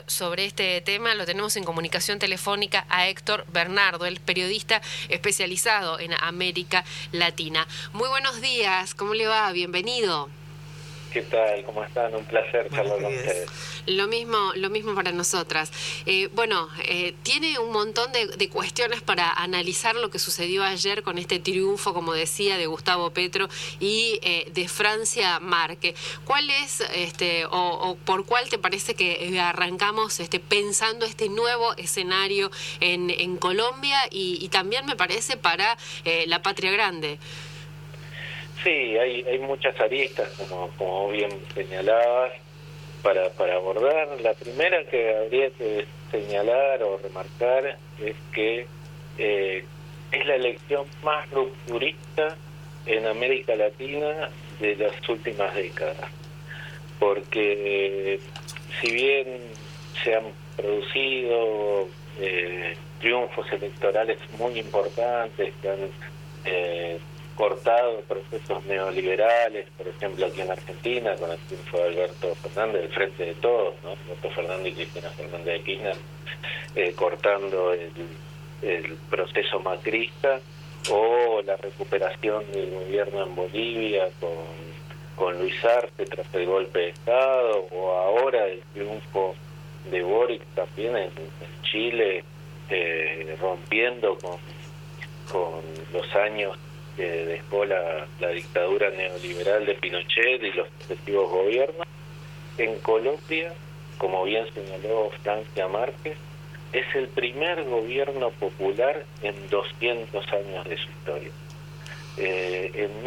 sobre este tema. Lo tenemos en comunicación telefónica a Héctor Bernardo, el periodista especializado en América Latina. Muy buenos días, ¿cómo le va? Bienvenido. ¿Qué tal? ¿Cómo están? Un placer charlar con ustedes. Lo mismo para nosotras. Tiene un montón de cuestiones para analizar lo que sucedió ayer con este triunfo, como decía, de Gustavo Petro y de Francia Márquez. ¿Cuál es, o por cuál te parece que arrancamos pensando este nuevo escenario en Colombia y también me parece para la Patria Grande? Sí, hay muchas aristas, como bien señalabas, para abordar. La primera que habría que señalar o remarcar es que es la elección más rupturista en América Latina de las últimas décadas, porque si bien se han producido triunfos electorales muy importantes que han cortado procesos neoliberales, por ejemplo aquí en Argentina con el triunfo de Alberto Fernández del Frente de Todos, ¿no? Alberto Fernández y Cristina Fernández de Kirchner cortando el proceso macrista, o la recuperación del gobierno en Bolivia con Luis Arce tras el golpe de Estado, o ahora el triunfo de Boric también en Chile, rompiendo con los años que dejó la dictadura neoliberal de Pinochet y los sucesivos gobiernos. En Colombia, como bien señaló Francia Márquez, es el primer gobierno popular en 200 años de su historia. En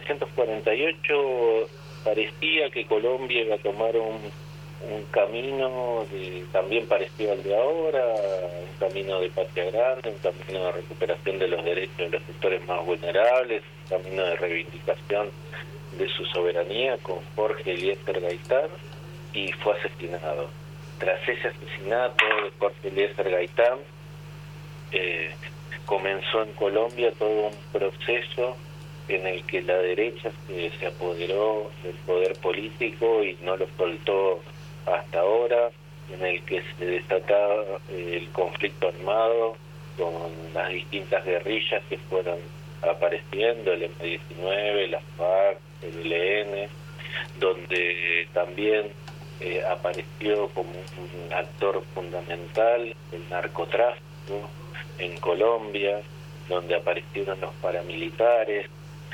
1948 parecía que Colombia iba a tomar un camino también parecido al de ahora, un camino de patria grande, un camino de recuperación de los derechos de los sectores más vulnerables, un camino de reivindicación de su soberanía con Jorge Eliezer Gaitán, y fue asesinado. Tras ese asesinato de Jorge Eliezer Gaitán, comenzó en Colombia todo un proceso en el que la derecha se apoderó del poder político y no lo soltó hasta ahora, en el que se desataba el conflicto armado con las distintas guerrillas que fueron apareciendo, el M-19, la FARC, el ELN, donde también apareció como un actor fundamental el narcotráfico en Colombia, donde aparecieron los paramilitares,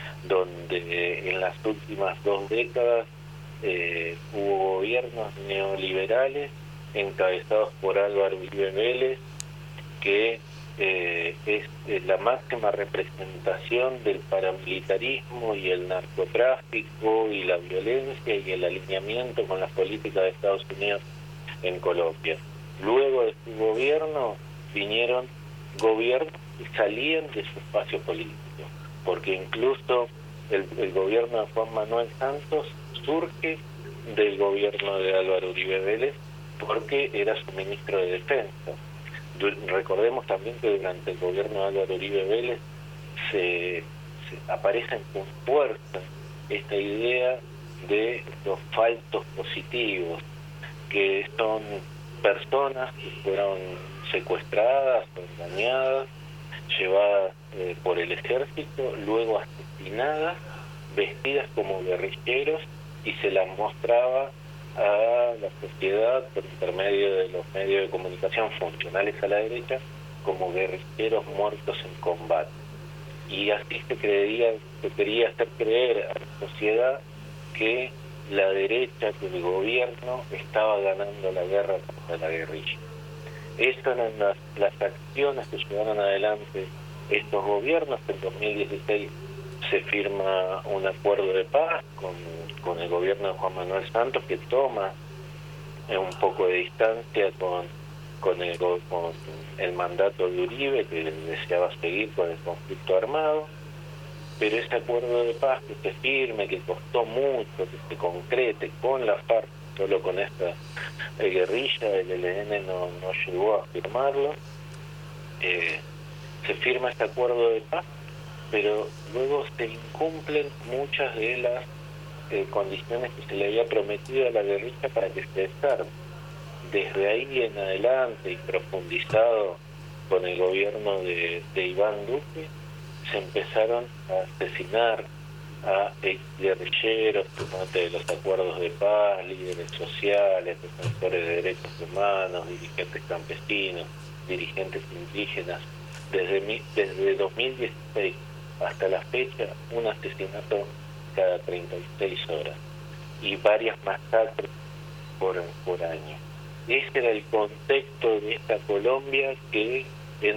donde en las últimas 2 décadas hubo gobiernos neoliberales encabezados por Álvaro Uribe Vélez, que es la máxima representación del paramilitarismo y el narcotráfico y la violencia y el alineamiento con las políticas de Estados Unidos en Colombia. Luego de su gobierno vinieron gobiernos que salían de su espacio político, porque incluso el gobierno de Juan Manuel Santos surge del gobierno de Álvaro Uribe Vélez porque era su ministro de Defensa. Recordemos también que durante el gobierno de Álvaro Uribe Vélez se aparecen con fuerza esta idea de los falsos positivos, que son personas que fueron secuestradas o engañadas, llevadas por el ejército, luego asesinadas, vestidas como guerrilleros, y se las mostraba a la sociedad por intermedio de los medios de comunicación funcionales a la derecha como guerrilleros muertos en combate. Y así se quería hacer creer a la sociedad que la derecha, que el gobierno estaba ganando la guerra contra la guerrilla. Estas eran las acciones que llevaron adelante estos gobiernos. En 2016 se firma un acuerdo de paz con el gobierno de Juan Manuel Santos, que toma un poco de distancia con el mandato de Uribe, que deseaba seguir con el conflicto armado. Pero ese acuerdo de paz que se firme, que costó mucho, que se concrete con la FARC, solo con esta guerrilla, el ELN no llegó a firmarlo, se firma este acuerdo de paz, pero luego se incumplen muchas de las condiciones que se le había prometido a la guerrilla para que se desarme. desde ahí en adelante y profundizado con el gobierno de Iván Duque, se empezaron a asesinar a guerrilleros, tomantes de los acuerdos de paz, líderes sociales, defensores de derechos humanos, dirigentes campesinos, dirigentes indígenas. Desde 2016 hasta la fecha, un asesinato cada 36 horas y varias masacres por año. Ese era el contexto de esta Colombia que en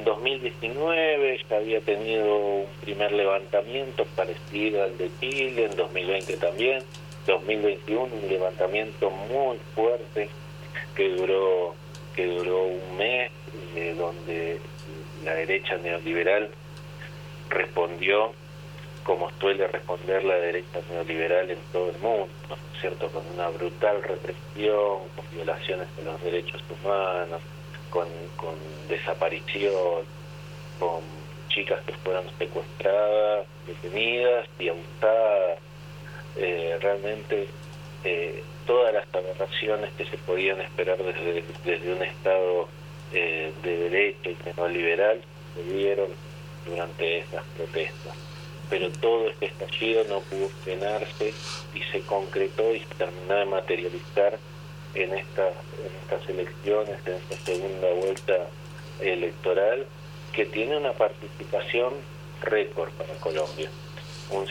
2019 ya había tenido un primer levantamiento parecido al de Chile, en 2020 también, 2021 un levantamiento muy fuerte que duró un mes, donde la derecha neoliberal respondió como suele responder la derecha neoliberal en todo el mundo, ¿no es cierto?, con una brutal represión, con violaciones de los derechos humanos, con desaparición, con chicas que fueron secuestradas, detenidas y abusadas, realmente todas las aberraciones que se podían esperar desde un Estado de derecho y neoliberal se dieron durante esas protestas. Pero todo este estallido no pudo frenarse y se concretó y se terminó de materializar en estas elecciones, en esta segunda vuelta electoral, que tiene una participación récord para Colombia. Un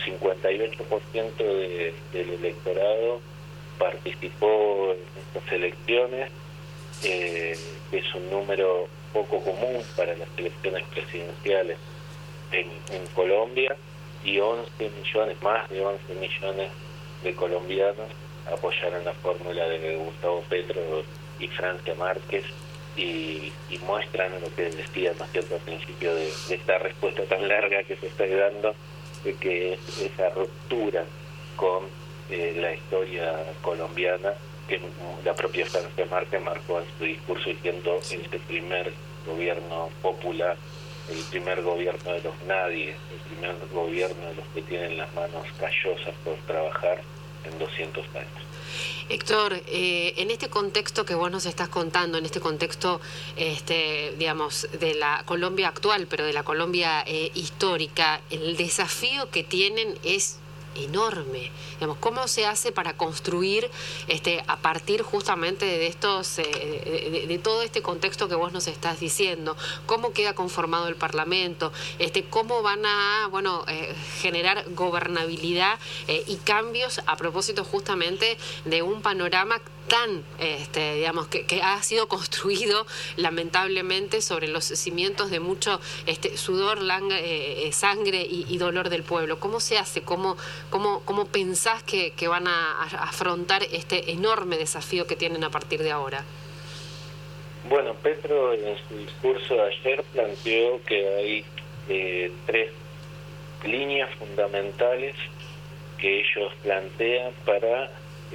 58% del electorado participó en estas elecciones, que es un número poco común para las elecciones presidenciales en Colombia, y 11 millones, más de 11 millones de colombianos apoyaron la fórmula de Gustavo Petro y Francia Márquez y muestran lo que decía, ¿no es cierto?, al principio de esta respuesta tan larga que se está dando, de que es esa ruptura con la historia colombiana que la propia Francia Márquez marcó en su discurso diciendo este primer gobierno popular, el primer gobierno de los nadie, el primer gobierno de los que tienen las manos callosas por trabajar en 200 años. Héctor, en este contexto que vos nos estás contando, en este contexto, digamos, de la Colombia actual, pero de la Colombia histórica, el desafío que tienen es enorme. Digamos, ¿cómo se hace para construir a partir justamente de estos de todo este contexto que vos nos estás diciendo? ¿Cómo queda conformado el Parlamento? ¿Cómo van a generar gobernabilidad y cambios a propósito justamente de un panorama tan, digamos, que ha sido construido lamentablemente sobre los cimientos de mucho sudor, sangre y dolor del pueblo? ¿Cómo se hace? ¿Cómo pensás que van a afrontar este enorme desafío que tienen a partir de ahora? Bueno, Petro en su discurso de ayer planteó que hay 3 líneas fundamentales que ellos plantean para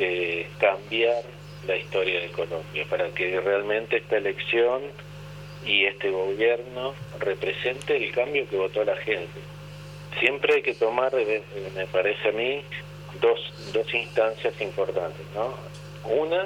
cambiar la historia de Colombia, para que realmente esta elección y este gobierno represente el cambio que votó la gente. Siempre hay que tomar, me parece a mí, dos instancias importantes, ¿no? Una,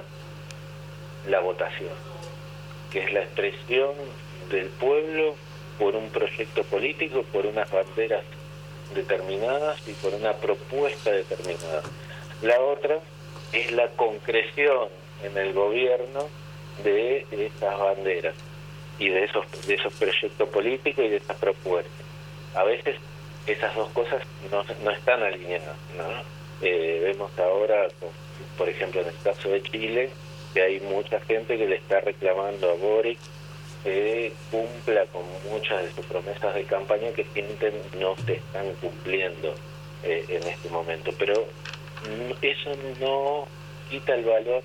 la votación, que es la expresión del pueblo por un proyecto político, por unas banderas determinadas y por una propuesta determinada. La otra es la concreción en el gobierno de esas banderas y de esos proyectos políticos y de esas propuestas. A veces esas dos cosas no están alineadas, ¿no? Vemos ahora, por ejemplo, en el caso de Chile, que hay mucha gente que le está reclamando a Boric que cumpla con muchas de sus promesas de campaña que sienten no se están cumpliendo en este momento. Pero eso no quita el valor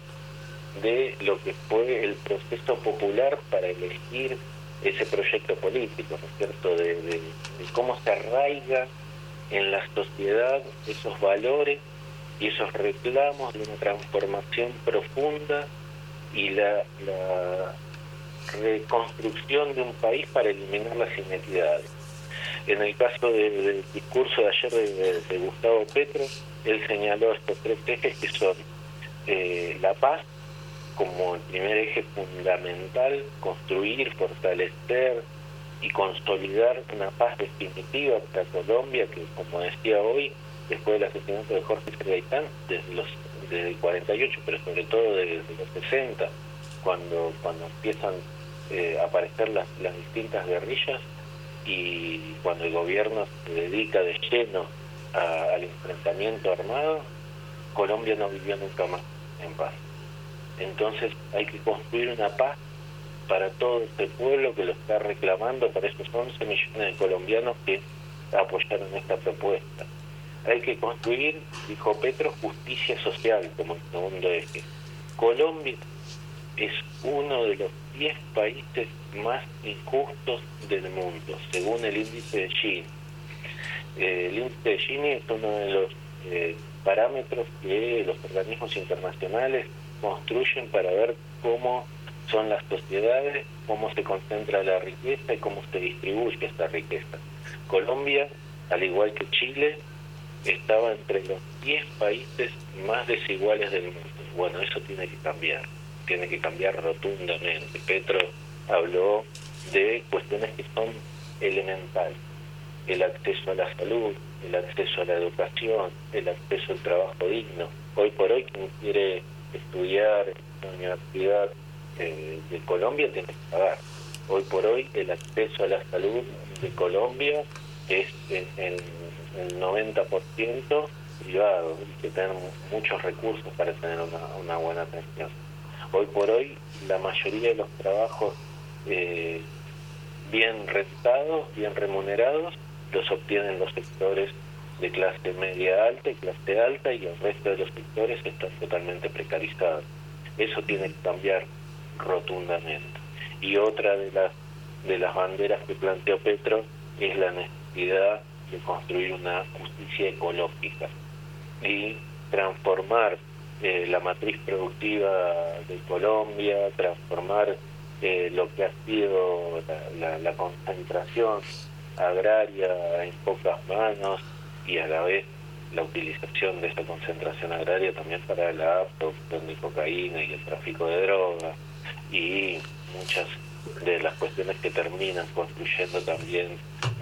de lo que fue el proceso popular para elegir ese proyecto político, ¿no es cierto?, de cómo se arraiga en la sociedad esos valores y esos reclamos de una transformación profunda y la reconstrucción de un país para eliminar las inequidades. En el caso del discurso de ayer de Gustavo Petro, él señaló estos 3 ejes que son la paz como el primer eje fundamental construir, fortalecer y consolidar una paz definitiva para Colombia, que como decía hoy, después del asesinato de Jorge Gaitán, desde el 48, pero sobre todo desde los 60, cuando empiezan a aparecer las distintas guerrillas, y cuando el gobierno se dedica de lleno al enfrentamiento armado, Colombia no vivió nunca más en paz. Entonces hay que construir una paz para todo este pueblo que lo está reclamando, para esos 11 millones de colombianos que apoyaron esta propuesta. Hay que construir, dijo Petro, justicia social como el segundo eje. Colombia es uno de los 10 países más injustos del mundo, según el índice de Gini. El índice de Gini es uno de los parámetros que los organismos internacionales construyen para ver cómo son las sociedades, cómo se concentra la riqueza y cómo se distribuye esta riqueza. Colombia, al igual que Chile, estaba entre los 10 países más desiguales del mundo. Bueno, eso tiene que cambiar rotundamente. Petro habló de cuestiones que son elementales: el acceso a la salud, el acceso a la educación, el acceso al trabajo digno. Hoy por hoy, quien quiere estudiar en la universidad de Colombia tiene que pagar. Hoy por hoy el acceso a la salud de Colombia es en el 90% privado, hay que tener muchos recursos para tener una buena atención. Hoy por hoy la mayoría de los trabajos bien rentados, bien remunerados, los obtienen los sectores de clase media alta y clase alta, y el resto de los sectores están totalmente precarizados. Eso tiene que cambiar rotundamente. Y otra de las banderas que planteó Petro es la necesidad de construir una justicia ecológica y transformar la matriz productiva de Colombia, transformar lo que ha sido la concentración agraria en pocas manos, y a la vez la utilización de esta concentración agraria también para la producción de cocaína y el tráfico de drogas, y muchas de las cuestiones que terminan construyendo también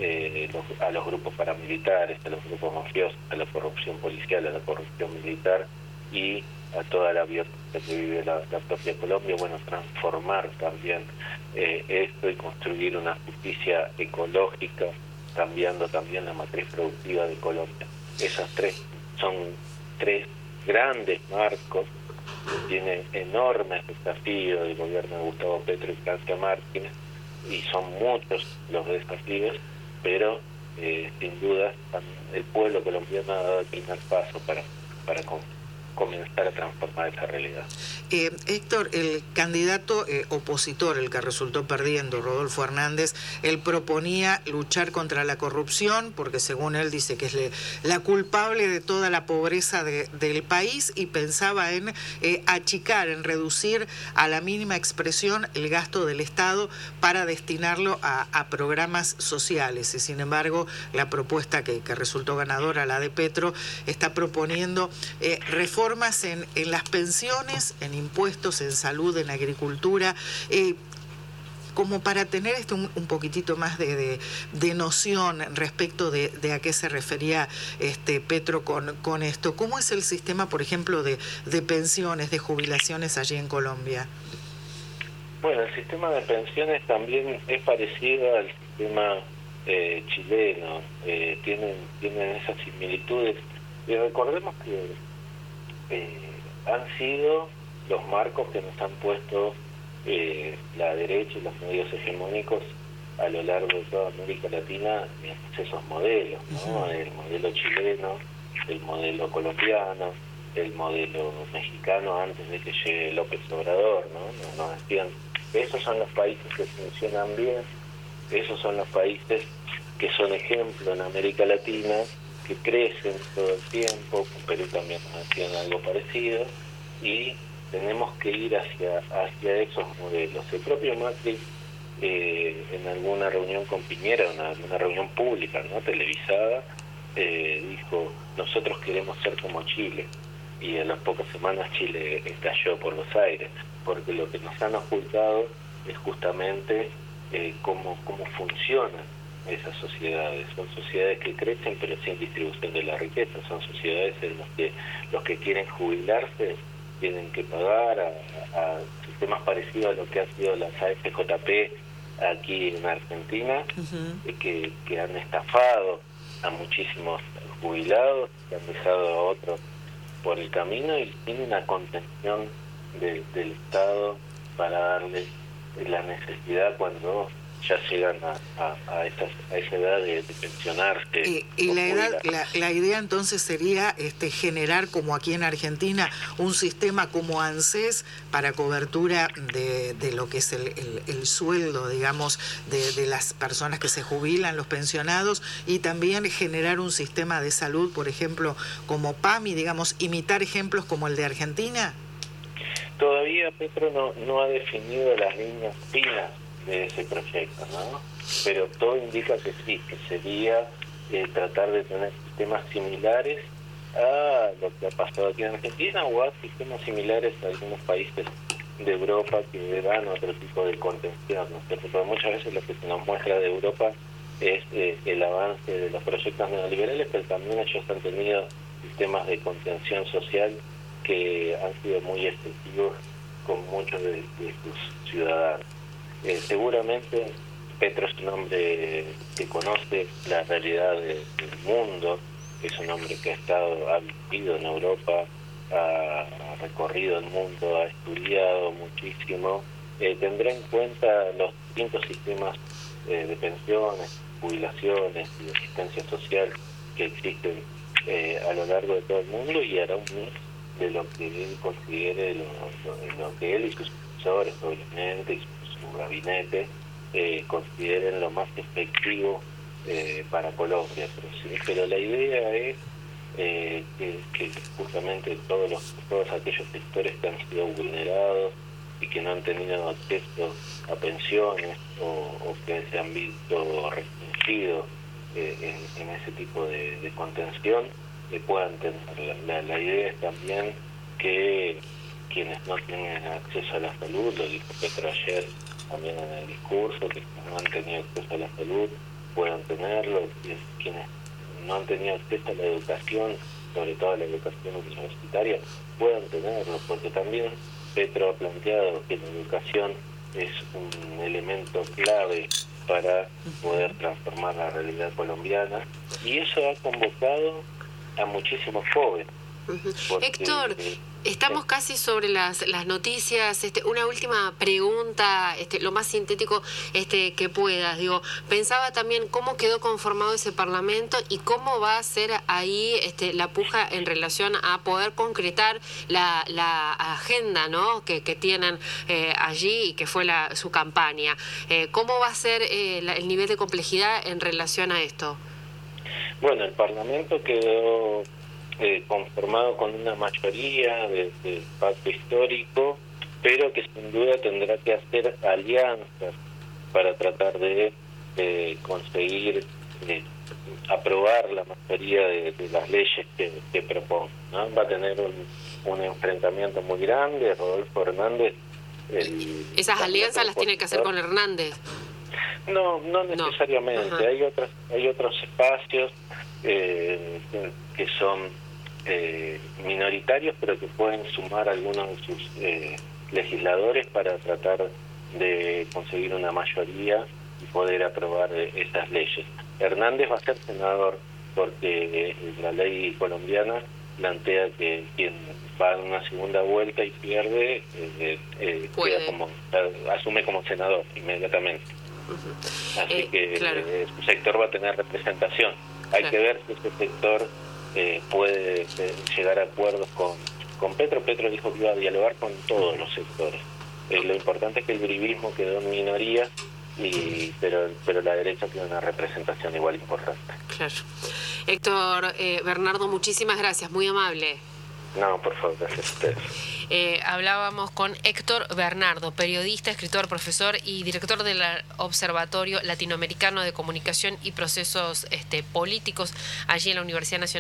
a los grupos paramilitares, a los grupos mafiosos, a la corrupción policial, a la corrupción militar y a toda la violencia que vive la propia Colombia. Bueno, transformar también esto y construir una justicia ecológica, cambiando también la matriz productiva de Colombia. Esas son tres grandes marcos. Tiene enormes desafíos el gobierno de Gustavo Petro y Francia Márquez, y son muchos los desafíos, pero sin duda el pueblo colombiano ha dado el primer paso para comenzar a transformar esa realidad. Héctor, el candidato opositor, el que resultó perdiendo, Rodolfo Hernández, él proponía luchar contra la corrupción, porque según él dice que es la culpable de toda la pobreza del país, y pensaba en achicar, en reducir a la mínima expresión el gasto del Estado para destinarlo a programas sociales. Y sin embargo, la propuesta que resultó ganadora, la de Petro, está proponiendo reformas en las pensiones, en impuestos, en salud, en agricultura, como para tener un poquitito más de noción respecto de a qué se refería Petro con esto. ¿Cómo es el sistema, por ejemplo, de pensiones, de jubilaciones allí en Colombia? Bueno, el sistema de pensiones también es parecido al sistema chileno, tienen esas similitudes, y recordemos que han sido los marcos que nos han puesto la derecha y los medios hegemónicos a lo largo de toda América Latina en esos modelos, ¿no? Uh-huh. El modelo chileno, el modelo colombiano, el modelo mexicano antes de que llegue López Obrador, ¿no? Nos decían, esos son los países que funcionan bien, esos son los países que son ejemplo en América Latina, que crecen todo el tiempo. Perú también nos decían algo parecido, y tenemos que ir hacia esos modelos. El propio Macri, en alguna reunión con Piñera, en alguna reunión pública, ¿no?, televisada, dijo, nosotros queremos ser como Chile. y en las pocas semanas Chile estalló por los aires, porque lo que nos han ocultado es justamente cómo funcionan esas sociedades. Son sociedades que crecen pero sin distribución de la riqueza, son sociedades en las que los que quieren jubilarse tienen que pagar a sistemas parecidos a lo que ha sido las AFJP aquí en Argentina, que han estafado a muchísimos jubilados, que han dejado a otros por el camino y tienen una contención del Estado para darles la necesidad cuando ya llegan a esa edad de pensionarse. Y la idea entonces sería generar, como aquí en Argentina, un sistema como ANSES para cobertura de lo que es el sueldo, digamos, de las personas que se jubilan, los pensionados, y también generar un sistema de salud, por ejemplo, como PAMI, digamos, imitar ejemplos como el de Argentina. Todavía Petro no ha definido las líneas finas de ese proyecto, ¿no? Pero todo indica que sí, que sería tratar de tener sistemas similares a lo que ha pasado aquí en Argentina o a sistemas similares a algunos países de Europa que dan otro tipo de contención, ¿no? Porque muchas veces lo que se nos muestra de Europa es el avance de los proyectos neoliberales, pero también ellos han tenido sistemas de contención social que han sido muy efectivos con muchos de sus ciudadanos. Seguramente Petro es un hombre que conoce la realidad del mundo, es un hombre que ha vivido en Europa, ha recorrido el mundo, ha estudiado muchísimo, tendrá en cuenta los distintos sistemas de pensiones, jubilaciones y de asistencia social que existen a lo largo de todo el mundo y hará un mix de lo que él considere, lo que él y sus profesores, obviamente, y su gabinete consideren lo más efectivo para Colombia. Pero la idea es que justamente todos aquellos sectores que han sido vulnerados y que no han tenido acceso a pensiones o que se han visto restringidos en ese tipo de contención puedan tener. La idea es también que quienes no tienen acceso a la salud, lo dijo Petro ayer también en el discurso, que no han tenido acceso a la salud puedan tenerlo, y quienes no han tenido acceso a la educación, sobre todo a la educación universitaria, puedan tenerlo, porque también Petro ha planteado que la educación es un elemento clave para poder transformar la realidad colombiana, y eso ha convocado a muchísimos jóvenes. Porque, Héctor, estamos casi sobre las noticias. Una última pregunta, lo más sintético que puedas. Pensaba también cómo quedó conformado ese Parlamento y cómo va a ser ahí la puja en relación a poder concretar la agenda, ¿no? que tienen allí y que fue su campaña. ¿Cómo va a ser el nivel de complejidad en relación a esto? Bueno, el Parlamento quedó conformado con una mayoría de pacto histórico, pero que sin duda tendrá que hacer alianzas para tratar de conseguir aprobar la mayoría de las leyes que propone, ¿no? Va a tener un enfrentamiento muy grande. Rodolfo Hernández... ¿Esas alianzas las tiene que hacer con Hernández? No necesariamente. No. Hay otros espacios que son minoritarios, pero que pueden sumar algunos de sus legisladores para tratar de conseguir una mayoría y poder aprobar esas leyes. Hernández va a ser senador porque la ley colombiana plantea que quien va a una segunda vuelta y pierde asume como senador inmediatamente. Así que claro, su sector va a tener representación. Hay que ver si ese sector puede llegar a acuerdos con Petro. Petro dijo que iba a dialogar con todos los sectores. Lo importante es que el uribismo quedó en minoría, pero la derecha tiene una representación igual importante. Claro. Héctor Bernardo, muchísimas gracias, muy amable. No, por favor, gracias a ustedes. Hablábamos con Héctor Bernardo, periodista, escritor, profesor y director del Observatorio Latinoamericano de Comunicación y Procesos Políticos allí en la Universidad Nacional